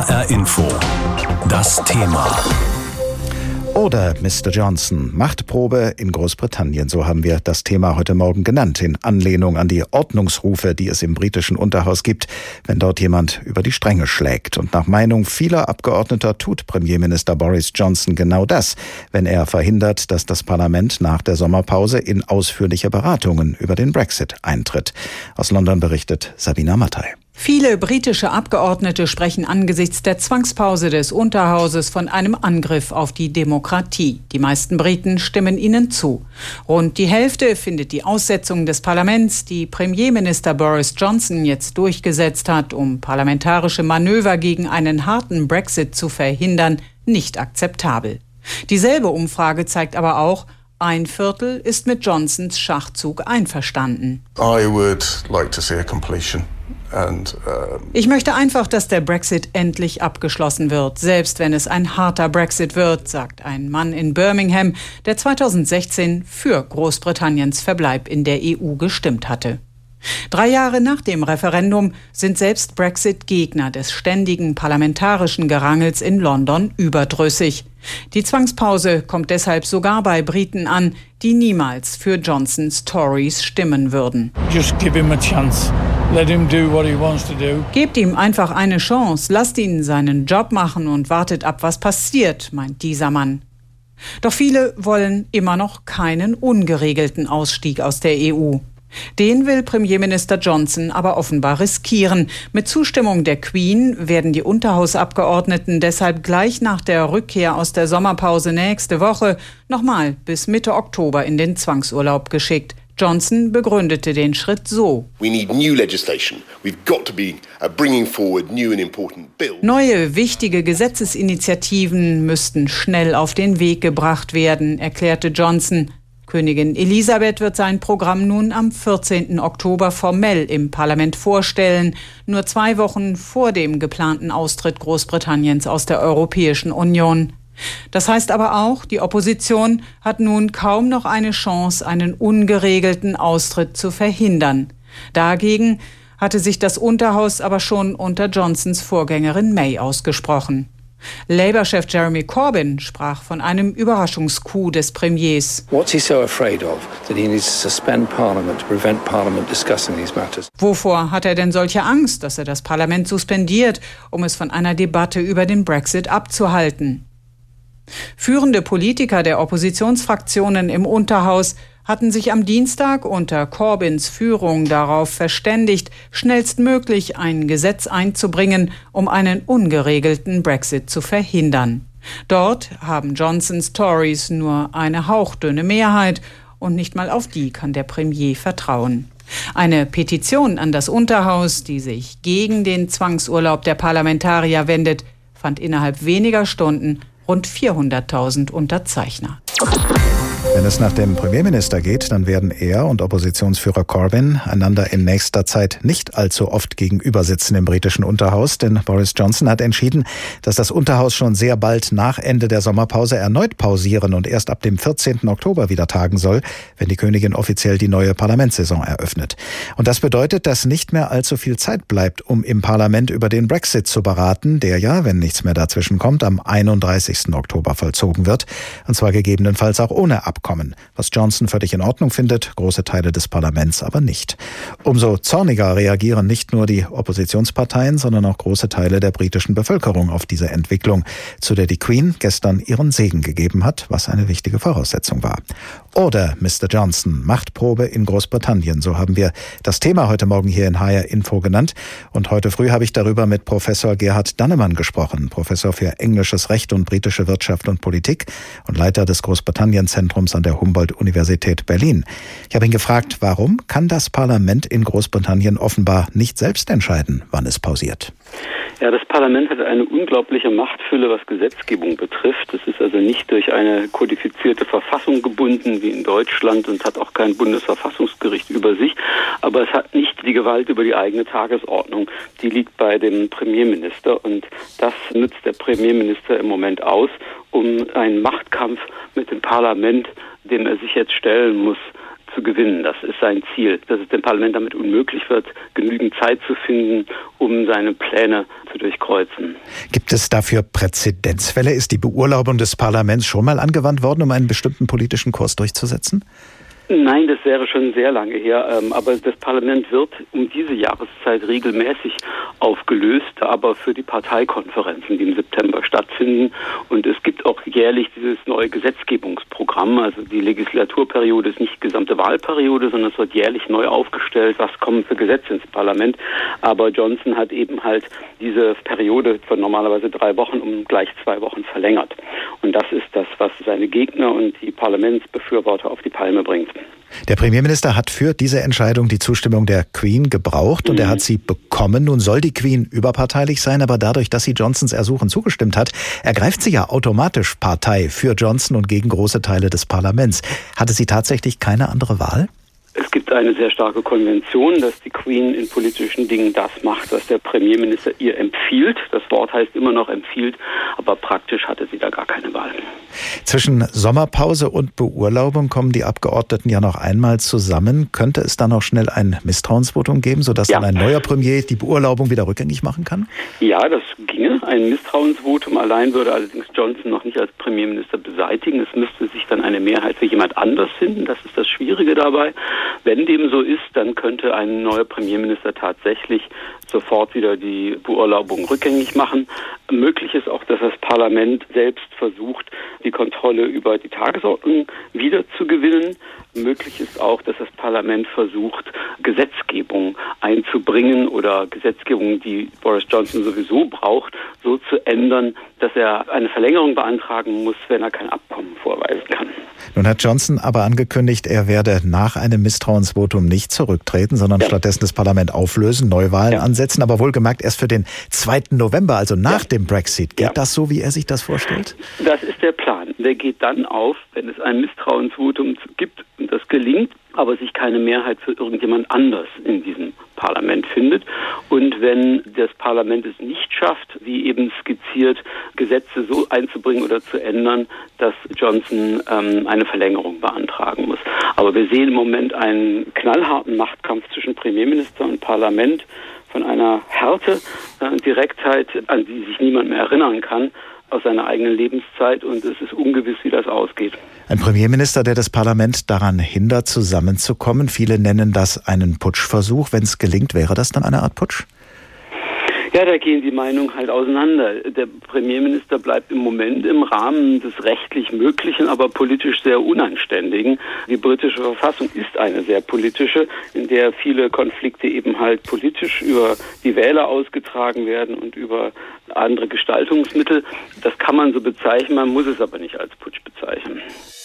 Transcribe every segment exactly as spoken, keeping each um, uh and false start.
H R Info. Das Thema. Oder Mister Johnson, Machtprobe in Großbritannien, so haben wir das Thema heute Morgen genannt, in Anlehnung an die Ordnungsrufe, die es im britischen Unterhaus gibt, wenn dort jemand über die Stränge schlägt. Und nach Meinung vieler Abgeordneter tut Premierminister Boris Johnson genau das, wenn er verhindert, dass das Parlament nach der Sommerpause in ausführliche Beratungen über den Brexit eintritt. Aus London berichtet Sabina Mattei. Viele britische Abgeordnete sprechen angesichts der Zwangspause des Unterhauses von einem Angriff auf die Demokratie. Die meisten Briten stimmen ihnen zu. Rund die Hälfte findet die Aussetzung des Parlaments, die Premierminister Boris Johnson jetzt durchgesetzt hat, um parlamentarische Manöver gegen einen harten Brexit zu verhindern, nicht akzeptabel. Dieselbe Umfrage zeigt aber auch, ein Viertel ist mit Johnsons Schachzug einverstanden. I would like to see a completion. And, uh, ich möchte einfach, dass der Brexit endlich abgeschlossen wird, selbst wenn es ein harter Brexit wird, sagt ein Mann in Birmingham, der zweitausendsechzehn für Großbritanniens Verbleib in der E U gestimmt hatte. Drei Jahre nach dem Referendum sind selbst Brexit-Gegner des ständigen parlamentarischen Gerangels in London überdrüssig. Die Zwangspause kommt deshalb sogar bei Briten an, die niemals für Johnsons Tories stimmen würden. Just give him a chance. Let him do what he wants to do. Gebt ihm einfach eine Chance, lasst ihn seinen Job machen und wartet ab, was passiert, meint dieser Mann. Doch viele wollen immer noch keinen ungeregelten Ausstieg aus der E U. Den will Premierminister Johnson aber offenbar riskieren. Mit Zustimmung der Queen werden die Unterhausabgeordneten deshalb gleich nach der Rückkehr aus der Sommerpause nächste Woche nochmal bis Mitte Oktober in den Zwangsurlaub geschickt. Johnson begründete den Schritt so. We need new legislation. We've got to be bringing forward new and important bills. Neue, wichtige Gesetzesinitiativen müssten schnell auf den Weg gebracht werden, erklärte Johnson. Königin Elisabeth wird sein Programm nun am vierzehnten Oktober formell im Parlament vorstellen, nur zwei Wochen vor dem geplanten Austritt Großbritanniens aus der Europäischen Union. Das heißt aber auch, die Opposition hat nun kaum noch eine Chance, einen ungeregelten Austritt zu verhindern. Dagegen hatte sich das Unterhaus aber schon unter Johnsons Vorgängerin May ausgesprochen. Labour-Chef Jeremy Corbyn sprach von einem Überraschungscoup des Premiers. What's he so afraid of that he needs to suspend Parliament to prevent Parliament discussing these matters? Wovor hat er denn solche Angst, dass er das Parlament suspendiert, um es von einer Debatte über den Brexit abzuhalten? Führende Politiker der Oppositionsfraktionen im Unterhaus hatten sich am Dienstag unter Corbyns Führung darauf verständigt, schnellstmöglich ein Gesetz einzubringen, um einen ungeregelten Brexit zu verhindern. Dort haben Johnsons Tories nur eine hauchdünne Mehrheit und nicht mal auf die kann der Premier vertrauen. Eine Petition an das Unterhaus, die sich gegen den Zwangsurlaub der Parlamentarier wendet, fand innerhalb weniger Stunden rund vierhunderttausend Unterzeichner. Wenn es nach dem Premierminister geht, dann werden er und Oppositionsführer Corbyn einander in nächster Zeit nicht allzu oft gegenüber sitzen im britischen Unterhaus, denn Boris Johnson hat entschieden, dass das Unterhaus schon sehr bald nach Ende der Sommerpause erneut pausieren und erst ab dem vierzehnten Oktober wieder tagen soll, wenn die Königin offiziell die neue Parlamentssaison eröffnet. Und das bedeutet, dass nicht mehr allzu viel Zeit bleibt, um im Parlament über den Brexit zu beraten, der ja, wenn nichts mehr dazwischen kommt, am einunddreißigsten Oktober vollzogen wird, und zwar gegebenenfalls auch ohne Abkommen. Was Johnson völlig in Ordnung findet, große Teile des Parlaments aber nicht. Umso zorniger reagieren nicht nur die Oppositionsparteien, sondern auch große Teile der britischen Bevölkerung auf diese Entwicklung, zu der die Queen gestern ihren Segen gegeben hat, was eine wichtige Voraussetzung war. Oder Mister Johnson, Machtprobe in Großbritannien, so haben wir das Thema heute Morgen hier in H R Info genannt. Und heute früh habe ich darüber mit Professor Gerhard Dannemann gesprochen, Professor für englisches Recht und britische Wirtschaft und Politik und Leiter des Großbritannien-Zentrums an der Humboldt-Universität Berlin. Ich habe ihn gefragt, warum kann das Parlament in Großbritannien offenbar nicht selbst entscheiden, wann es pausiert? Ja, das Parlament hat eine unglaubliche Machtfülle, was Gesetzgebung betrifft. Es ist also nicht durch eine kodifizierte Verfassung gebunden wie in Deutschland und hat auch kein Bundesverfassungsgericht über sich. Aber es hat nicht die Gewalt über die eigene Tagesordnung. Die liegt bei dem Premierminister und das nutzt der Premierminister im Moment aus, um einen Machtkampf mit dem Parlament, dem er sich jetzt stellen muss, zu gewinnen. Das ist sein Ziel, dass es dem Parlament damit unmöglich wird, genügend Zeit zu finden, um seine Pläne zu durchkreuzen. Gibt es dafür Präzedenzfälle? Ist die Beurlaubung des Parlaments schon mal angewandt worden, um einen bestimmten politischen Kurs durchzusetzen? Nein, das wäre schon sehr lange her. Aber das Parlament wird um diese Jahreszeit regelmäßig aufgelöst, aber für die Parteikonferenzen, die im September stattfinden. Und es gibt auch jährlich dieses neue Gesetzgebungsprogramm. Also die Legislaturperiode ist nicht die gesamte Wahlperiode, sondern es wird jährlich neu aufgestellt, was kommen für Gesetze ins Parlament. Aber Johnson hat eben halt diese Periode von normalerweise drei Wochen um gleich zwei Wochen verlängert. Und das ist das, was seine Gegner und die Parlamentsbefürworter auf die Palme bringt. Der Premierminister hat für diese Entscheidung die Zustimmung der Queen gebraucht und mhm. er hat sie bekommen. Nun soll die Queen überparteilich sein, aber dadurch, dass sie Johnsons Ersuchen zugestimmt hat, ergreift sie ja automatisch Partei für Johnson und gegen große Teile des Parlaments. Hatte sie tatsächlich keine andere Wahl? Es gibt eine sehr starke Konvention, dass die Queen in politischen Dingen das macht, was der Premierminister ihr empfiehlt. Das Wort heißt immer noch empfiehlt, aber praktisch hatte sie da gar keine Wahl. Zwischen Sommerpause und Beurlaubung kommen die Abgeordneten ja noch einmal zusammen. Könnte es da noch schnell ein Misstrauensvotum geben, sodass ja. dann ein neuer Premier die Beurlaubung wieder rückgängig machen kann? Ja, das ginge. Ein Misstrauensvotum allein würde allerdings Johnson noch nicht als Premierminister beseitigen. Es müsste sich dann eine Mehrheit für jemand anders finden. Das ist das Schwierige dabei. Wenn dem so ist, dann könnte ein neuer Premierminister tatsächlich sofort wieder die Beurlaubung rückgängig machen. Möglich ist auch, dass das Parlament selbst versucht, die Kontrolle über die Tagesordnung wiederzugewinnen. Möglich ist auch, dass das Parlament versucht, Gesetzgebung einzubringen oder Gesetzgebung, die Boris Johnson sowieso braucht, so zu ändern, dass er eine Verlängerung beantragen muss, wenn er kein Abkommen vorweisen kann. Nun hat Johnson aber angekündigt, er werde nach einem Misstrauensvotum nicht zurücktreten, sondern ja. stattdessen das Parlament auflösen, Neuwahlen ja. ansetzen, aber wohlgemerkt erst für den zweiten November, also nach ja. dem Brexit. Geht ja. das so, wie er sich das vorstellt? Das ist der Plan. Der geht dann auf, wenn es ein Misstrauensvotum gibt und das gelingt, aber sich keine Mehrheit für irgendjemand anders in diesem Parlament findet. Und wenn das Parlament es nicht schafft, wie eben skizziert, Gesetze so einzubringen oder zu ändern, dass Johnson ähm, eine Verlängerung beantragen muss. Aber wir sehen im Moment einen knallharten Machtkampf zwischen Premierminister und Parlament von einer Härte, äh, Direktheit, an die sich niemand mehr erinnern kann, aus seiner eigenen Lebenszeit, und es ist ungewiss, wie das ausgeht. Ein Premierminister, der das Parlament daran hindert, zusammenzukommen. Viele nennen das einen Putschversuch. Wenn es gelingt, wäre das dann eine Art Putsch? Ja, da gehen die Meinungen halt auseinander. Der Premierminister bleibt im Moment im Rahmen des rechtlich Möglichen, aber politisch sehr Unanständigen. Die britische Verfassung ist eine sehr politische, in der viele Konflikte eben halt politisch über die Wähler ausgetragen werden und über andere Gestaltungsmittel. Das kann man so bezeichnen, man muss es aber nicht als Putsch bezeichnen.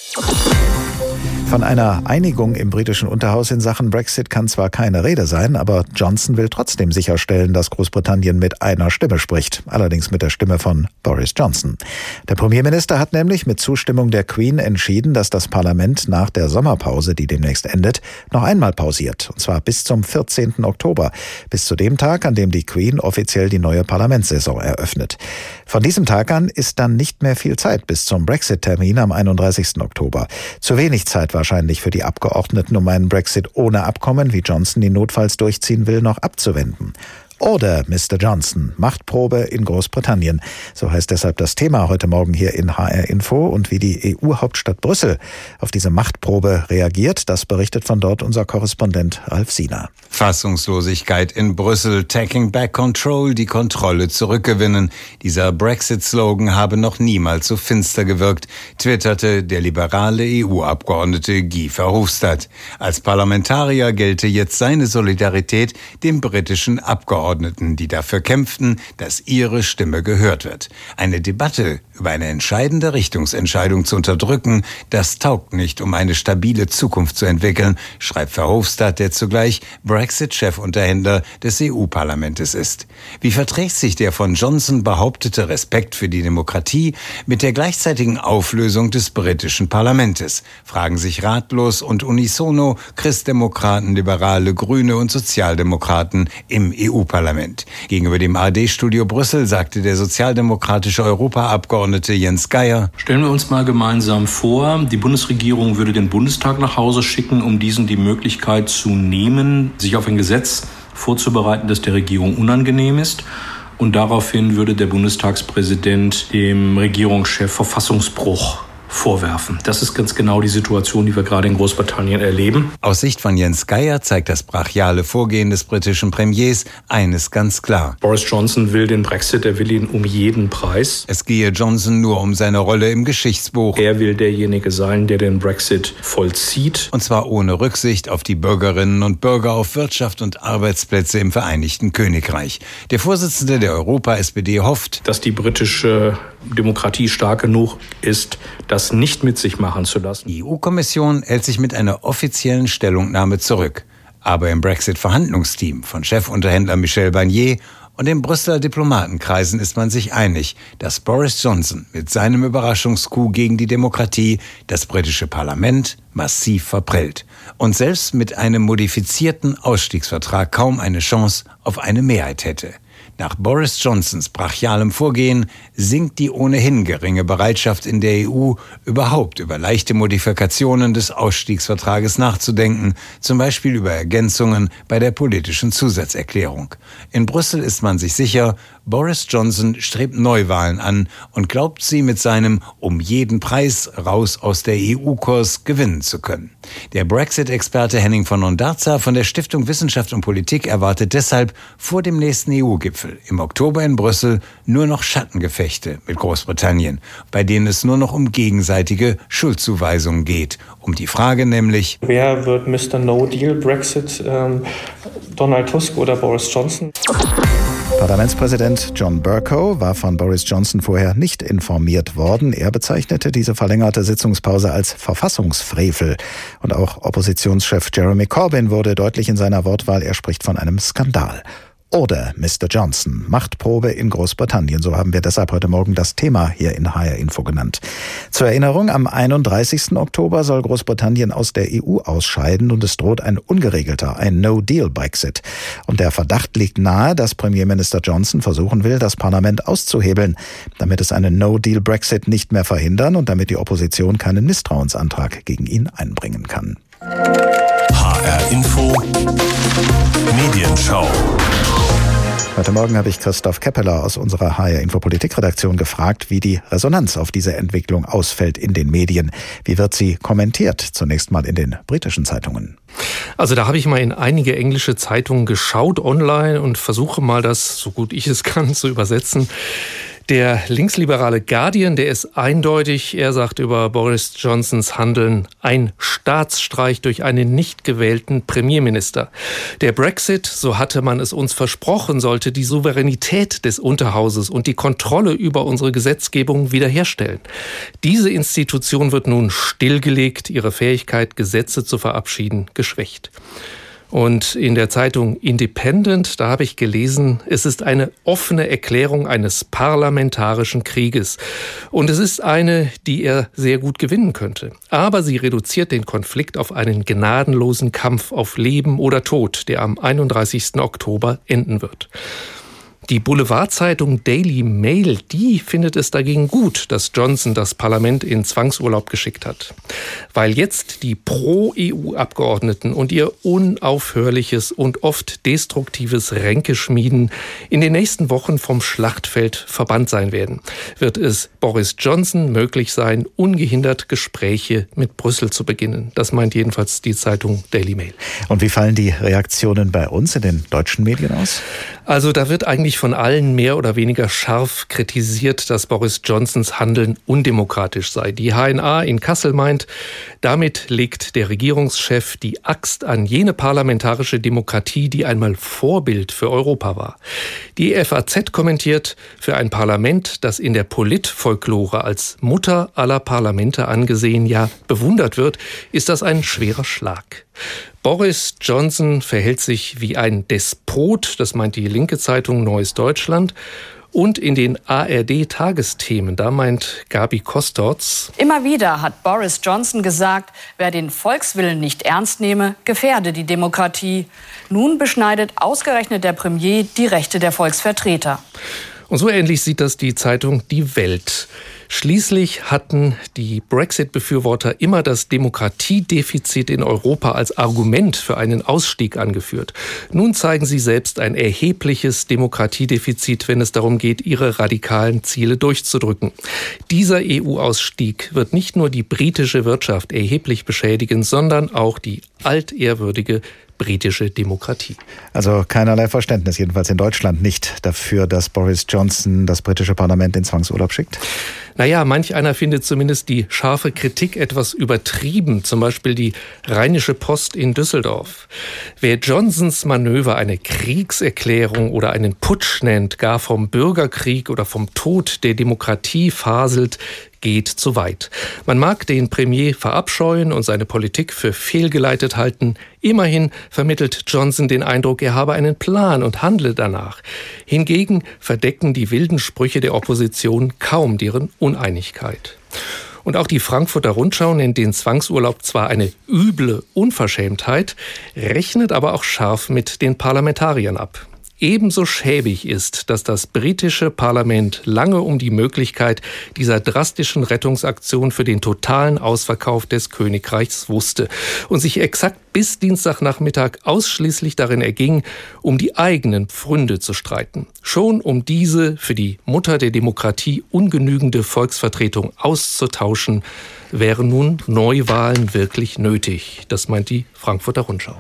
Von einer Einigung im britischen Unterhaus in Sachen Brexit kann zwar keine Rede sein, aber Johnson will trotzdem sicherstellen, dass Großbritannien mit einer Stimme spricht. Allerdings mit der Stimme von Boris Johnson. Der Premierminister hat nämlich mit Zustimmung der Queen entschieden, dass das Parlament nach der Sommerpause, die demnächst endet, noch einmal pausiert. Und zwar bis zum vierzehnten Oktober. Bis zu dem Tag, an dem die Queen offiziell die neue Parlamentssaison eröffnet. Von diesem Tag an ist dann nicht mehr viel Zeit bis zum Brexit-Termin am einunddreißigsten Oktober. Zu wenig Zeit wahrscheinlich für die Abgeordneten, um einen Brexit ohne Abkommen, wie Johnson ihn notfalls durchziehen will, noch abzuwenden. Oder Mister Johnson, Machtprobe in Großbritannien. So heißt deshalb das Thema heute Morgen hier in H R Info. Und wie die E U-Hauptstadt Brüssel auf diese Machtprobe reagiert, das berichtet von dort unser Korrespondent Ralf Siener. Fassungslosigkeit in Brüssel, taking back control, die Kontrolle zurückgewinnen. Dieser Brexit-Slogan habe noch niemals so finster gewirkt, twitterte der liberale E U-Abgeordnete Guy Verhofstadt. Als Parlamentarier gelte jetzt seine Solidarität dem britischen Abgeordneten, die dafür kämpften, dass ihre Stimme gehört wird. Eine Debatte über eine entscheidende Richtungsentscheidung zu unterdrücken, das taugt nicht, um eine stabile Zukunft zu entwickeln, schreibt Verhofstadt, der zugleich Brexit-Chefunterhändler des E U-Parlamentes ist. Wie verträgt sich der von Johnson behauptete Respekt für die Demokratie mit der gleichzeitigen Auflösung des britischen Parlamentes? Fragen sich ratlos und unisono Christdemokraten, Liberale, Grüne und Sozialdemokraten im E U-Parlament. Europaparlament. Gegenüber dem A R D-Studio Brüssel sagte der sozialdemokratische Europaabgeordnete Jens Geier: Stellen wir uns mal gemeinsam vor, die Bundesregierung würde den Bundestag nach Hause schicken, um diesen die Möglichkeit zu nehmen, sich auf ein Gesetz vorzubereiten, das der Regierung unangenehm ist. Und daraufhin würde der Bundestagspräsident dem Regierungschef Verfassungsbruch vorwerfen. Das ist ganz genau die Situation, die wir gerade in Großbritannien erleben. Aus Sicht von Jens Geier zeigt das brachiale Vorgehen des britischen Premiers eines ganz klar. Boris Johnson will den Brexit, er will ihn um jeden Preis. Es gehe Johnson nur um seine Rolle im Geschichtsbuch. Er will derjenige sein, der den Brexit vollzieht. Und zwar ohne Rücksicht auf die Bürgerinnen und Bürger, auf Wirtschaft und Arbeitsplätze im Vereinigten Königreich. Der Vorsitzende der Europa-S P D hofft, dass die britische Demokratie stark genug ist, das nicht mit sich machen zu lassen. Die E U-Kommission hält sich mit einer offiziellen Stellungnahme zurück. Aber im Brexit-Verhandlungsteam von Chefunterhändler Michel Barnier und in Brüsseler Diplomatenkreisen ist man sich einig, dass Boris Johnson mit seinem Überraschungscoup gegen die Demokratie das britische Parlament massiv verprellt und selbst mit einem modifizierten Ausstiegsvertrag kaum eine Chance auf eine Mehrheit hätte. Nach Boris Johnsons brachialem Vorgehen sinkt die ohnehin geringe Bereitschaft in der E U, überhaupt über leichte Modifikationen des Ausstiegsvertrages nachzudenken, zum Beispiel über Ergänzungen bei der politischen Zusatzerklärung. In Brüssel ist man sich sicher, Boris Johnson strebt Neuwahlen an und glaubt, sie mit seinem um jeden Preis raus aus der E U-Kurs gewinnen zu können. Der Brexit-Experte Henning von Ondarza von der Stiftung Wissenschaft und Politik erwartet deshalb vor dem nächsten E U-Gipfel im Oktober in Brüssel nur noch Schattengefechte mit Großbritannien, bei denen es nur noch um gegenseitige Schuldzuweisungen geht. Um die Frage nämlich: Wer wird Mister No-Deal-Brexit? Ähm, Donald Tusk oder Boris Johnson? Parlamentspräsident John Bercow war von Boris Johnson vorher nicht informiert worden. Er bezeichnete diese verlängerte Sitzungspause als Verfassungsfrevel. Und auch Oppositionschef Jeremy Corbyn wurde deutlich in seiner Wortwahl. Er spricht von einem Skandal. Oder Mister Johnson, Machtprobe in Großbritannien. So haben wir deshalb heute Morgen das Thema hier in H R Info genannt. Zur Erinnerung, am einunddreißigsten Oktober soll Großbritannien aus der E U ausscheiden und es droht ein ungeregelter, ein No-Deal-Brexit. Und der Verdacht liegt nahe, dass Premierminister Johnson versuchen will, das Parlament auszuhebeln, damit es einen No-Deal-Brexit nicht mehr verhindern und damit die Opposition keinen Misstrauensantrag gegen ihn einbringen kann. H R Info Medienschau. Heute Morgen habe ich Christoph Keppeler aus unserer H R Info Politikredaktion gefragt, wie die Resonanz auf diese Entwicklung ausfällt in den Medien. Wie wird sie kommentiert? Zunächst mal in den britischen Zeitungen. Also da habe ich mal in einige englische Zeitungen geschaut online und versuche mal das, so gut ich es kann, zu übersetzen. Der linksliberale Guardian, der ist eindeutig, er sagt über Boris Johnsons Handeln, ein Staatsstreich durch einen nicht gewählten Premierminister. Der Brexit, so hatte man es uns versprochen, sollte die Souveränität des Unterhauses und die Kontrolle über unsere Gesetzgebung wiederherstellen. Diese Institution wird nun stillgelegt, ihre Fähigkeit, Gesetze zu verabschieden, geschwächt. Und in der Zeitung Independent, da habe ich gelesen, es ist eine offene Erklärung eines parlamentarischen Krieges. Und es ist eine, die er sehr gut gewinnen könnte. Aber sie reduziert den Konflikt auf einen gnadenlosen Kampf auf Leben oder Tod, der am einunddreißigsten Oktober enden wird. Die Boulevardzeitung Daily Mail, die findet es dagegen gut, dass Johnson das Parlament in Zwangsurlaub geschickt hat. Weil jetzt die Pro-E U-Abgeordneten und ihr unaufhörliches und oft destruktives Ränkeschmieden in den nächsten Wochen vom Schlachtfeld verbannt sein werden, wird es Boris Johnson möglich sein, ungehindert Gespräche mit Brüssel zu beginnen. Das meint jedenfalls die Zeitung Daily Mail. Und wie fallen die Reaktionen bei uns in den deutschen Medien aus? Also da wird eigentlich von allen mehr oder weniger scharf kritisiert, dass Boris Johnsons Handeln undemokratisch sei. Die H N A in Kassel meint, damit legt der Regierungschef die Axt an jene parlamentarische Demokratie, die einmal Vorbild für Europa war. Die F A Z kommentiert, für ein Parlament, das in der Politfolklore als Mutter aller Parlamente angesehen, ja bewundert wird, ist das ein schwerer Schlag. Boris Johnson verhält sich wie ein Despot, das meint die linke Zeitung Neues Deutschland. Und in den A R D-Tagesthemen, da meint Gabi Kostorz: Immer wieder hat Boris Johnson gesagt, wer den Volkswillen nicht ernst nehme, gefährde die Demokratie. Nun beschneidet ausgerechnet der Premier die Rechte der Volksvertreter. Und so ähnlich sieht das die Zeitung Die Welt. Schließlich hatten die Brexit-Befürworter immer das Demokratiedefizit in Europa als Argument für einen Ausstieg angeführt. Nun zeigen sie selbst ein erhebliches Demokratiedefizit, wenn es darum geht, ihre radikalen Ziele durchzudrücken. Dieser E U-Ausstieg wird nicht nur die britische Wirtschaft erheblich beschädigen, sondern auch die altehrwürdige britische Demokratie. Also keinerlei Verständnis, jedenfalls in Deutschland nicht, dafür, dass Boris Johnson das britische Parlament in Zwangsurlaub schickt? Naja, manch einer findet zumindest die scharfe Kritik etwas übertrieben, zum Beispiel die Rheinische Post in Düsseldorf. Wer Johnsons Manöver eine Kriegserklärung oder einen Putsch nennt, gar vom Bürgerkrieg oder vom Tod der Demokratie faselt, geht zu weit. Man mag den Premier verabscheuen und seine Politik für fehlgeleitet halten. Immerhin vermittelt Johnson den Eindruck, er habe einen Plan und handle danach. Hingegen verdecken die wilden Sprüche der Opposition kaum deren Uneinigkeit. Und auch die Frankfurter Rundschau nennt den Zwangsurlaub zwar eine üble Unverschämtheit, rechnet aber auch scharf mit den Parlamentariern ab. Ebenso schäbig ist, dass das britische Parlament lange um die Möglichkeit dieser drastischen Rettungsaktion für den totalen Ausverkauf des Königreichs wusste und sich exakt bis Dienstagnachmittag ausschließlich darin erging, um die eigenen Pfründe zu streiten. Schon um diese für die Mutter der Demokratie ungenügende Volksvertretung auszutauschen, wären nun Neuwahlen wirklich nötig. Das meint die Frankfurter Rundschau.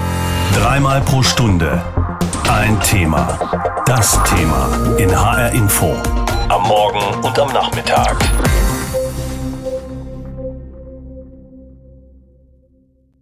Dreimal pro Stunde ein Thema. Das Thema in H R Info. Am Morgen und am Nachmittag.